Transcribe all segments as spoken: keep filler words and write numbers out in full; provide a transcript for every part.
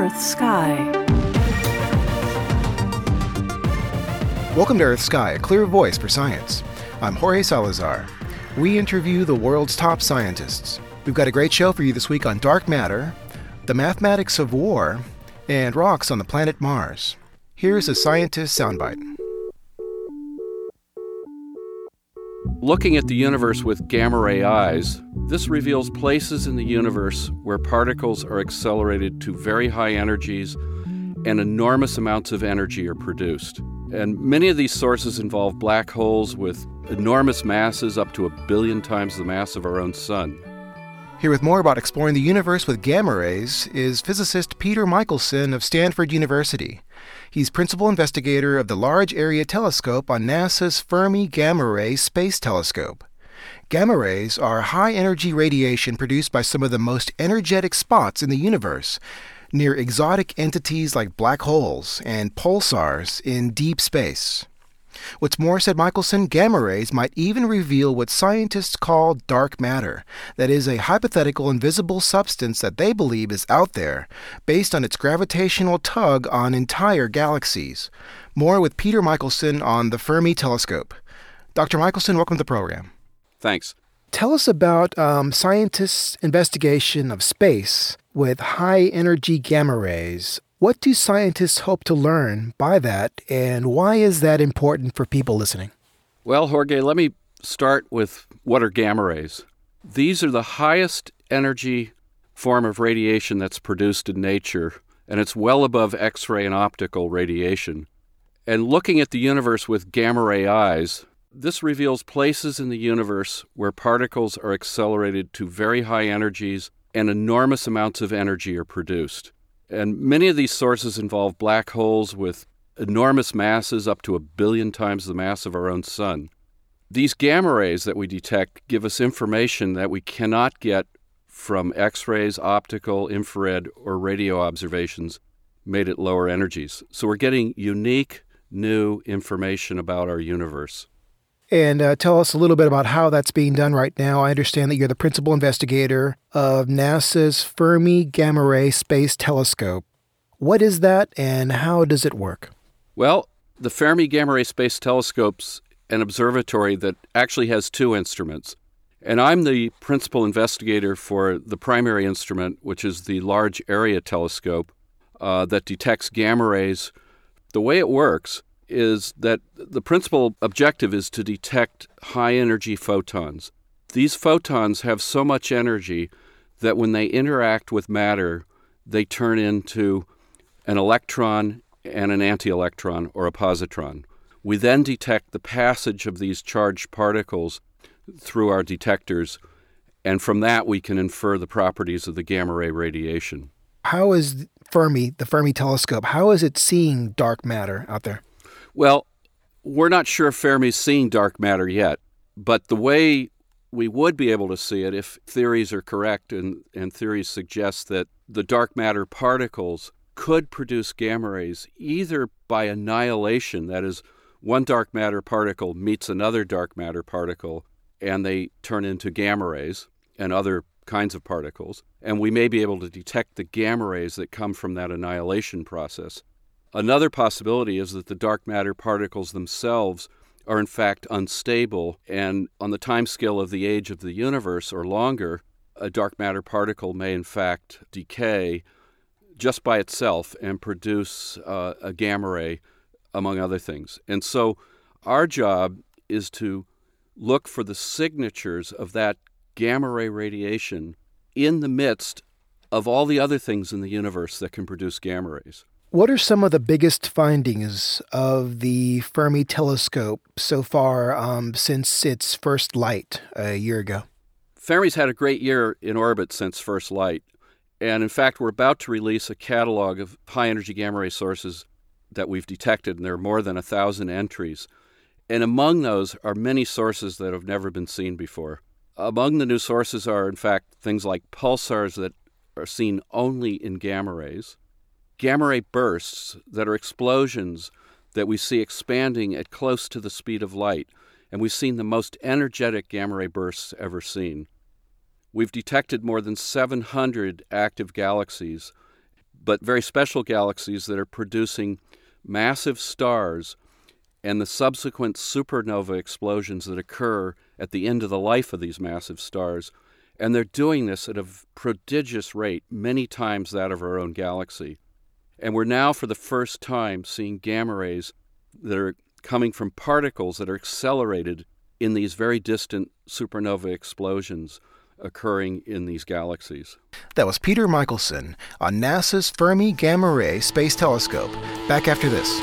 Earth Sky. Welcome to Earth Sky, a clear voice for science. I'm Jorge Salazar. We interview the world's top scientists. We've got a great show for you this week on dark matter, the mathematics of war, and rocks on the planet Mars. Here's a scientist soundbite. Looking at the universe with gamma-ray eyes, this reveals places in the universe where particles are accelerated to very high energies and enormous amounts of energy are produced. And many of these sources involve black holes with enormous masses up to a billion times the mass of our own sun. Here with more about exploring the universe with gamma rays is physicist Peter Michelson of Stanford University. He's principal investigator of the Large Area Telescope on NASA's Fermi Gamma Ray Space Telescope. Gamma rays are high-energy radiation produced by some of the most energetic spots in the universe, near exotic entities like black holes and pulsars in deep space. What's more, said Michelson, gamma rays might even reveal what scientists call dark matter, that is, a hypothetical invisible substance that they believe is out there, based on its gravitational tug on entire galaxies. More with Peter Michelson on the Fermi Telescope. Doctor Michelson, welcome to the program. Thanks. Tell us about um, scientists' investigation of space with high-energy gamma rays. What do scientists hope to learn by that, and why is that important for people listening? Well, Jorge, let me start with what are gamma rays. These are the highest energy form of radiation that's produced in nature, and it's well above X-ray and optical radiation. And looking at the universe with gamma ray eyes, this reveals places in the universe where particles are accelerated to very high energies and enormous amounts of energy are produced. And many of these sources involve black holes with enormous masses up to a billion times the mass of our own sun. These gamma rays that we detect give us information that we cannot get from X-rays, optical, infrared, or radio observations made at lower energies. So we're getting unique, new information about our universe. And uh, tell us a little bit about how that's being done right now. I understand that you're the principal investigator of NASA's Fermi Gamma Ray Space Telescope. What is that, and how does it work? Well, the Fermi Gamma Ray Space Telescope's an observatory that actually has two instruments. And I'm the principal investigator for the primary instrument, which is the Large Area Telescope uh, that detects gamma rays. The way it works is that the principal objective is to detect high-energy photons. These photons have so much energy that when they interact with matter, they turn into an electron and an anti-electron, or a positron. We then detect the passage of these charged particles through our detectors, and from that we can infer the properties of the gamma ray radiation. How is Fermi, the Fermi telescope, how is it seeing dark matter out there? Well, we're not sure if Fermi's seeing dark matter yet, but the way we would be able to see it, if theories are correct and, and theories suggest that the dark matter particles could produce gamma rays either by annihilation, that is, one dark matter particle meets another dark matter particle and they turn into gamma rays and other kinds of particles, and we may be able to detect the gamma rays that come from that annihilation process. Another possibility is that the dark matter particles themselves are in fact unstable, and on the timescale of the age of the universe or longer, a dark matter particle may in fact decay just by itself and produce uh, a gamma ray, among other things. And so our job is to look for the signatures of that gamma ray radiation in the midst of all the other things in the universe that can produce gamma rays. What are some of the biggest findings of the Fermi telescope so far um, since its first light a year ago? Fermi's had a great year in orbit since first light. And in fact, we're about to release a catalog of high-energy gamma ray sources that we've detected, and there are more than a thousand entries. And among those are many sources that have never been seen before. Among the new sources are, in fact, things like pulsars that are seen only in gamma rays, gamma ray bursts that are explosions that we see expanding at close to the speed of light, and we've seen the most energetic gamma ray bursts ever seen. We've detected more than seven hundred active galaxies but very special galaxies that are producing massive stars and the subsequent supernova explosions that occur at the end of the life of these massive stars. And they're doing this at a prodigious rate, many times that of our own galaxy. And we're now, for the first time, seeing gamma rays that are coming from particles that are accelerated in these very distant supernova explosions occurring in these galaxies. That was Peter Michelson on NASA's Fermi Gamma Ray Space Telescope. Back after this.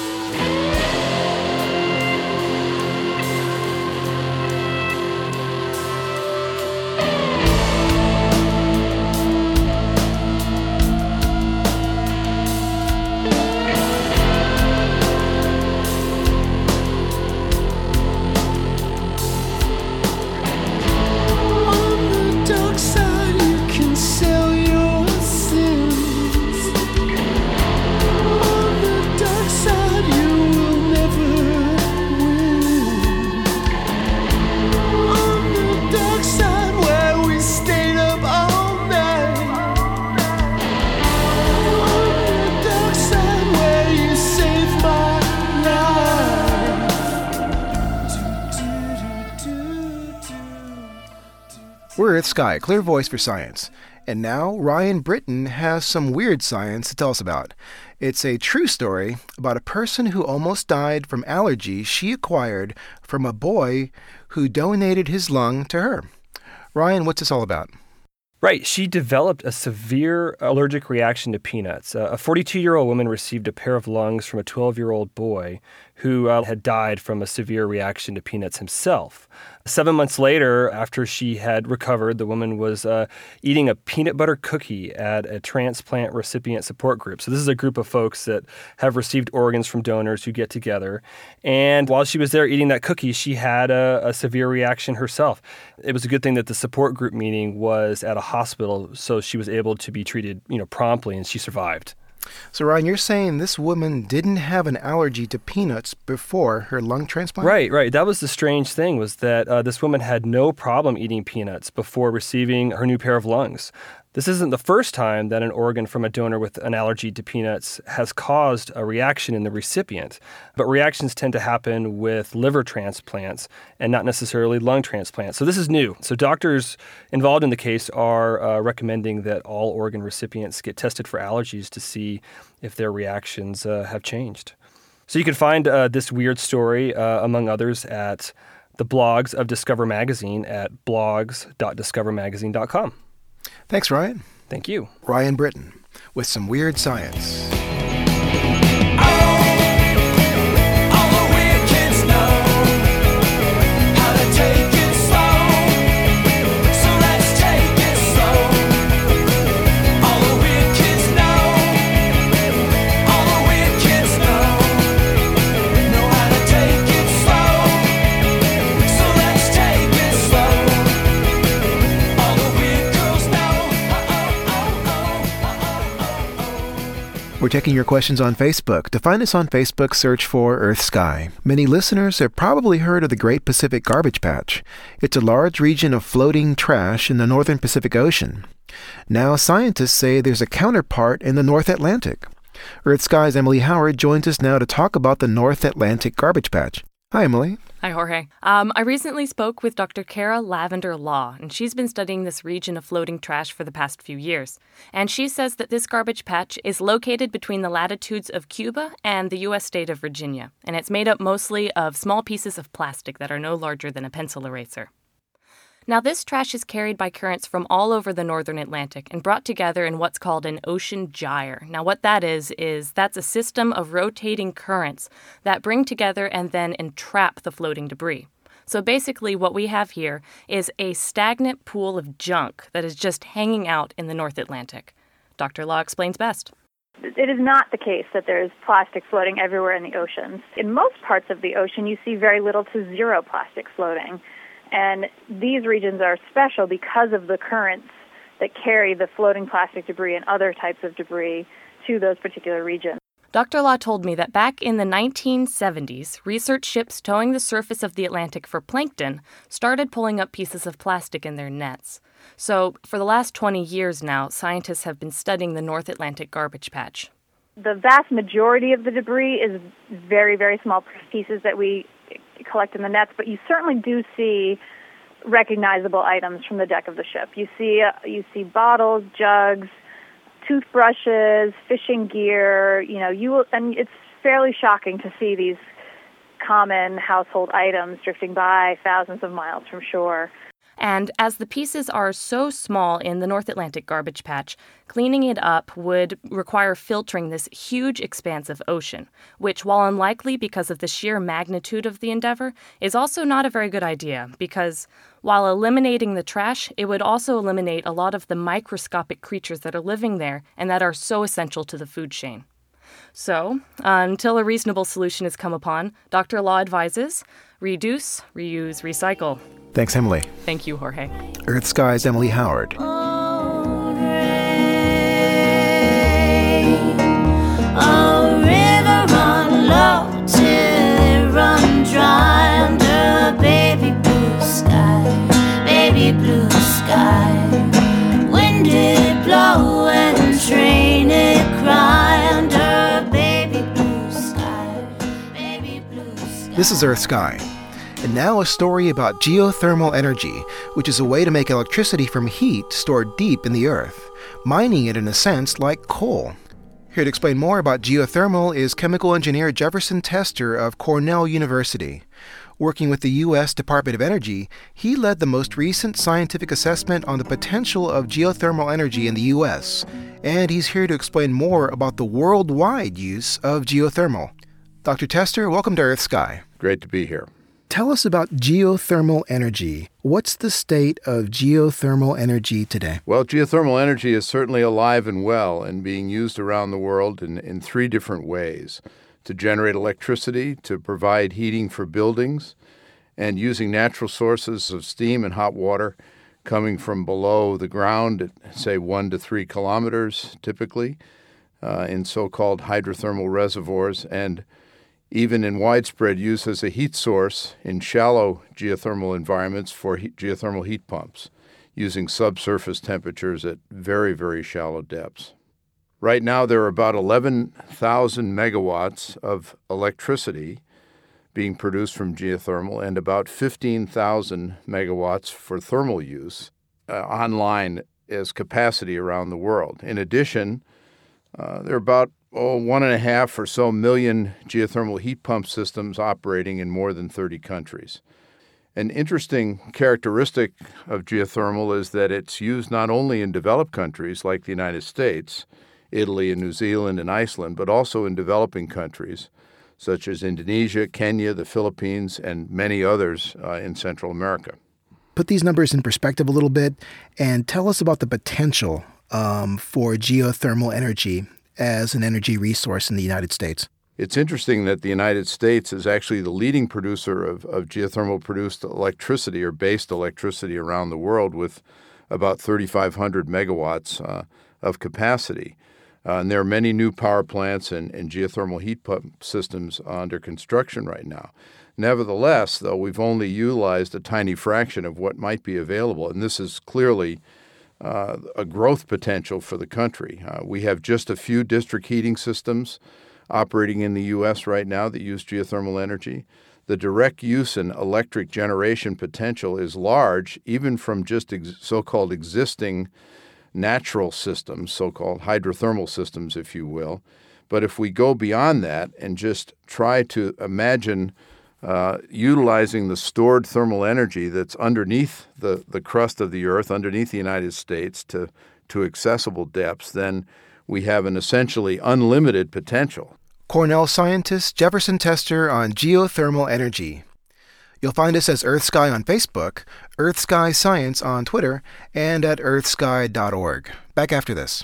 We're Earth Sky, a clear voice for science. And now Ryan Britton has some weird science to tell us about. It's a true story about a person who almost died from allergies she acquired from a boy who donated his lung to her. Ryan, what's this all about? Right. She developed a severe allergic reaction to peanuts. Uh, a forty-two-year-old woman received a pair of lungs from a twelve-year-old boy who uh, had died from a severe reaction to peanuts himself. Seven months later, after she had recovered, the woman was uh, eating a peanut butter cookie at a transplant recipient support group. So this is a group of folks that have received organs from donors who get together. And while she was there eating that cookie, she had a, a severe reaction herself. It was a good thing that the support group meeting was at a hospital, so she was able to be treated, you know, promptly, and she survived. So, Ryan, you're saying this woman didn't have an allergy to peanuts before her lung transplant? Right, right. That was the strange thing, was that uh, this woman had no problem eating peanuts before receiving her new pair of lungs. This isn't the first time that an organ from a donor with an allergy to peanuts has caused a reaction in the recipient. But reactions tend to happen with liver transplants and not necessarily lung transplants. So this is new. So doctors involved in the case are uh, recommending that all organ recipients get tested for allergies to see if their reactions uh, have changed. So you can find uh, this weird story, uh, among others, at the blogs of Discover Magazine at blogs dot discover magazine dot com. Thanks, Ryan. Thank you. Ryan Britton with some weird science. We're taking your questions on Facebook. To find us on Facebook, search for Earth Sky. Many listeners have probably heard of the Great Pacific Garbage Patch. It's a large region of floating trash in the northern Pacific Ocean. Now, scientists say there's a counterpart in the North Atlantic. Earth Sky's Emily Howard joins us now to talk about the North Atlantic Garbage Patch. Hi, Emily. Hi, Jorge. Um, I recently spoke with Doctor Kara Lavender Law, and she's been studying this region of floating trash for the past few years. And she says that this garbage patch is located between the latitudes of Cuba and the U S state of Virginia, and it's made up mostly of small pieces of plastic that are no larger than a pencil eraser. Now, this trash is carried by currents from all over the northern Atlantic and brought together in what's called an ocean gyre. Now, what that is, is that's a system of rotating currents that bring together and then entrap the floating debris. So basically, what we have here is a stagnant pool of junk that is just hanging out in the North Atlantic. Doctor Law explains best. It is not the case that there is plastic floating everywhere in the oceans. In most parts of the ocean, you see very little to zero plastic floating. And these regions are special because of the currents that carry the floating plastic debris and other types of debris to those particular regions. Doctor Law told me that back in the nineteen seventies, research ships towing the surface of the Atlantic for plankton started pulling up pieces of plastic in their nets. So, for the last twenty years now, scientists have been studying the North Atlantic garbage patch. The vast majority of the debris is very, very small pieces that we collect in the nets, but you certainly do see recognizable items from the deck of the ship. You see, uh, you see bottles, jugs, toothbrushes, fishing gear. You know, you will, and it's fairly shocking to see these common household items drifting by thousands of miles from shore. And as the pieces are so small in the North Atlantic garbage patch, cleaning it up would require filtering this huge expanse of ocean, which, while unlikely because of the sheer magnitude of the endeavor, is also not a very good idea because while eliminating the trash, it would also eliminate a lot of the microscopic creatures that are living there and that are so essential to the food chain. So, uh, until a reasonable solution is come upon, Doctor Law advises, reduce, reuse, recycle. Thanks, Emily. Thank you, Jorge. Earth Sky's Emily Howard. A river run low till it run dry under a baby blue sky, baby blue sky. Wind it blow and train it cry under a baby blue sky, baby blue sky. This is Earth Sky. And now a story about geothermal energy, which is a way to make electricity from heat stored deep in the earth, mining it in a sense like coal. Here to explain more about geothermal is chemical engineer Jefferson Tester of Cornell University. Working with the U S Department of Energy, he led the most recent scientific assessment on the potential of geothermal energy in the U S, and he's here to explain more about the worldwide use of geothermal. Doctor Tester, welcome to Earth Sky. Great to be here. Tell us about geothermal energy. What's the state of geothermal energy today? Well, geothermal energy is certainly alive and well and being used around the world in, in three different ways: to generate electricity, to provide heating for buildings, and using natural sources of steam and hot water coming from below the ground at, say, one to three kilometers, typically, uh, in so-called hydrothermal reservoirs, and even in widespread use as a heat source in shallow geothermal environments for heat, geothermal heat pumps, using subsurface temperatures at very, very shallow depths. Right now, there are about eleven thousand megawatts of electricity being produced from geothermal and about fifteen thousand megawatts for thermal use uh, online as capacity around the world. In addition, uh, there are about oh, one and a half or so million geothermal heat pump systems operating in more than thirty countries. An interesting characteristic of geothermal is that it's used not only in developed countries like the United States, Italy and New Zealand and Iceland, but also in developing countries such as Indonesia, Kenya, the Philippines, and many others uh, in Central America. Put these numbers in perspective a little bit and tell us about the potential um, for geothermal energy as an energy resource in the United States. It's interesting that the United States is actually the leading producer of, of geothermal-produced electricity or based electricity around the world with about thirty-five hundred megawatts uh, of capacity. Uh, and there are many new power plants and, and geothermal heat pump systems under construction right now. Nevertheless, though, we've only utilized a tiny fraction of what might be available, and this is clearly Uh, a growth potential for the country. Uh, we have just a few district heating systems operating in the U S right now that use geothermal energy. The direct use and electric generation potential is large, even from just ex- so-called existing natural systems, so-called hydrothermal systems, if you will. But if we go beyond that and just try to imagine Uh, utilizing the stored thermal energy that's underneath the, the crust of the earth, underneath the United States, to, to accessible depths, then we have an essentially unlimited potential. Cornell scientist Jefferson Tester on geothermal energy. You'll find us as Earth Sky on Facebook, Earth Sky Science on Twitter, and at earth sky dot org. Back after this.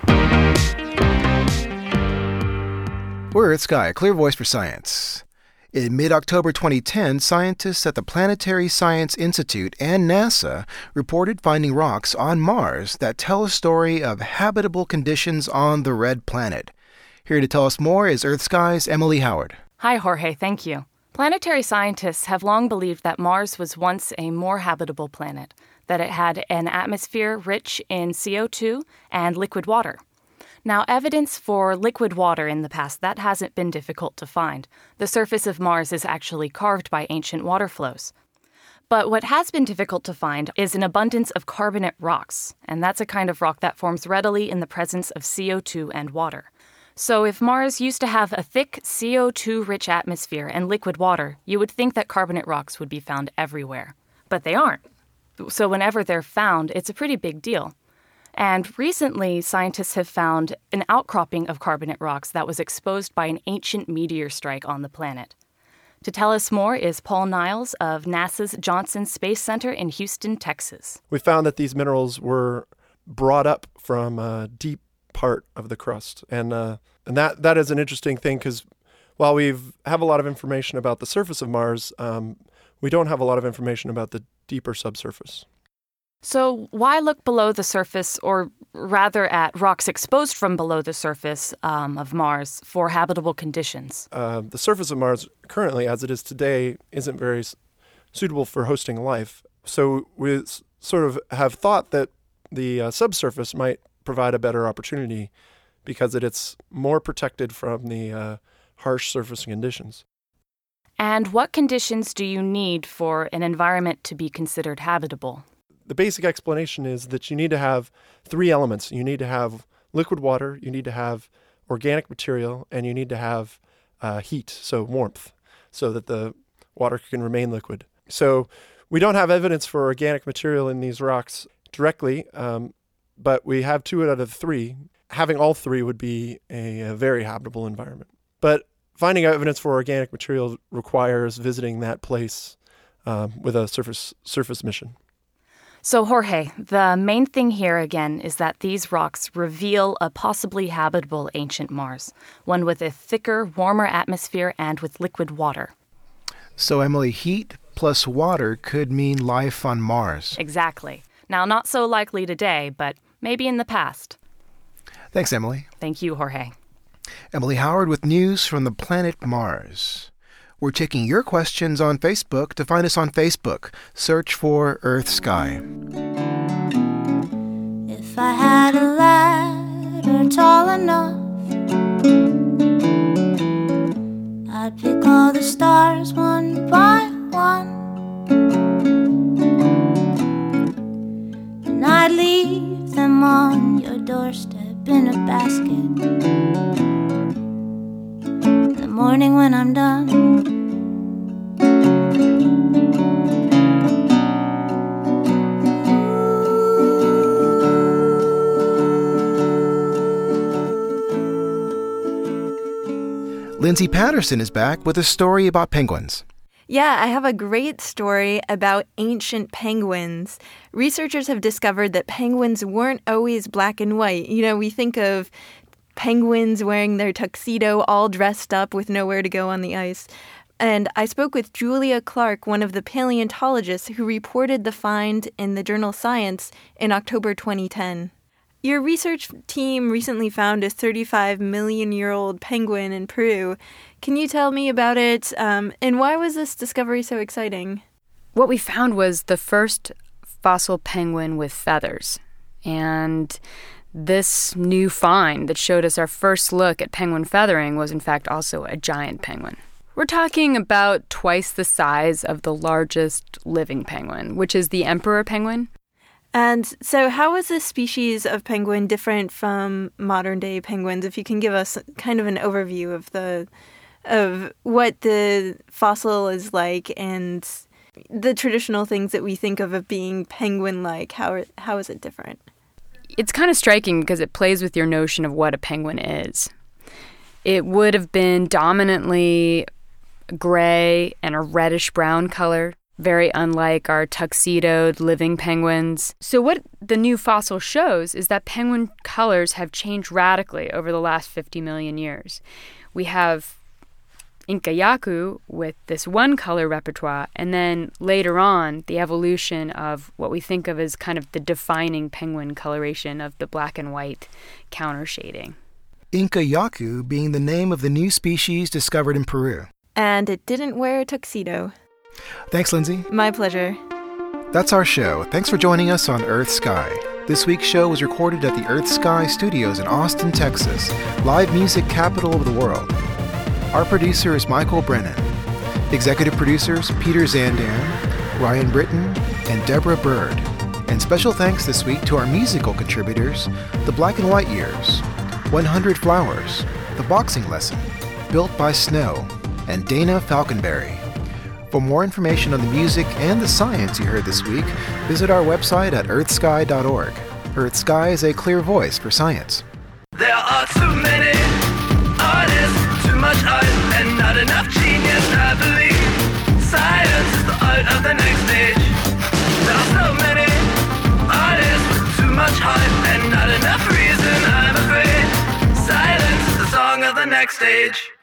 We're Earth Sky, a clear voice for science. In mid-October twenty ten, scientists at the Planetary Science Institute and NASA reported finding rocks on Mars that tell a story of habitable conditions on the red planet. Here to tell us more is EarthSky's Emily Howard. Hi, Jorge. Thank you. Planetary scientists have long believed that Mars was once a more habitable planet, that it had an atmosphere rich in C O two and liquid water. Now, evidence for liquid water in the past, that hasn't been difficult to find. The surface of Mars is actually carved by ancient water flows. But what has been difficult to find is an abundance of carbonate rocks, and that's a kind of rock that forms readily in the presence of C O two and water. So if Mars used to have a thick C O two-rich atmosphere and liquid water, you would think that carbonate rocks would be found everywhere. But they aren't. So whenever they're found, it's a pretty big deal. And recently, scientists have found an outcropping of carbonate rocks that was exposed by an ancient meteor strike on the planet. To tell us more is Paul Niles of NASA's Johnson Space Center in Houston, Texas. We found that these minerals were brought up from a deep part of the crust. And uh, and that, that is an interesting thing because while we have a lot of information about the surface of Mars, um, we don't have a lot of information about the deeper subsurface. So why look below the surface, or rather at rocks exposed from below the surface um, of Mars for habitable conditions? Uh, the surface of Mars currently, as it is today, isn't very s- suitable for hosting life. So we s- sort of have thought that the uh, subsurface might provide a better opportunity because it, it's more protected from the uh, harsh surface conditions. And what conditions do you need for an environment to be considered habitable? The basic explanation is that you need to have three elements. You need to have liquid water, you need to have organic material, and you need to have uh, heat, so warmth, so that the water can remain liquid. So we don't have evidence for organic material in these rocks directly, um, but we have two out of three. Having all three would be a, a very habitable environment. But finding evidence for organic material requires visiting that place um, with a surface surface mission. So, Jorge, the main thing here again is that these rocks reveal a possibly habitable ancient Mars, one with a thicker, warmer atmosphere and with liquid water. So, Emily, heat plus water could mean life on Mars. Exactly. Now, not so likely today, but maybe in the past. Thanks, Emily. Thank you, Jorge. Emily Howard with news from the planet Mars. We're taking your questions on Facebook. To find us on Facebook, search for Earth Sky. If I had a ladder tall enough, I'd pick all the stars one by one, and I'd leave them on your doorstep in a basket. In the morning when I'm done, Lindsay Patterson is back with a story about penguins. Yeah, I have a great story about ancient penguins. Researchers have discovered that penguins weren't always black and white. You know, we think of penguins wearing their tuxedo all dressed up with nowhere to go on the ice. And I spoke with Julia Clark, one of the paleontologists who reported the find in the journal Science in October twenty ten. Your research team recently found a thirty-five million year old penguin in Peru. Can you tell me about it? Um, and why was this discovery so exciting? What we found was the first fossil penguin with feathers. And this new find that showed us our first look at penguin feathering was in fact also a giant penguin. We're talking about twice the size of the largest living penguin, which is the emperor penguin. And so how is this species of penguin different from modern-day penguins? If you can give us kind of an overview of the of what the fossil is like and the traditional things that we think of of being penguin-like, how how is it different? It's kind of striking because it plays with your notion of what a penguin is. It would have been dominantly gray and a reddish-brown color, very unlike our tuxedoed living penguins. So what the new fossil shows is that penguin colors have changed radically over the last fifty million years. We have Incayacu with this one color repertoire, and then later on, the evolution of what we think of as kind of the defining penguin coloration of the black and white counter shading. Incayacu being the name of the new species discovered in Peru. And it didn't wear a tuxedo. Thanks, Lindsay. My pleasure. That's our show. Thanks for joining us on Earth Sky. This week's show was recorded at the Earth Sky Studios in Austin, Texas, live music capital of the world. Our producer is Michael Brennan. Executive producers Peter Zandan, Ryan Britton, and Deborah Bird. And special thanks this week to our musical contributors, The Black and White Years, one hundred Flowers, The Boxing Lesson, Built by Snow, and Dana Falconberry. For more information on the music and the science you heard this week, visit our website at earth sky dot org. Earth Sky is a clear voice for science. There are too many artists, too much art, and not enough genius, I believe. Science is the art of the next stage. There are so many artists with too much heart, and not enough reason, I'm afraid. Silence is the song of the next stage.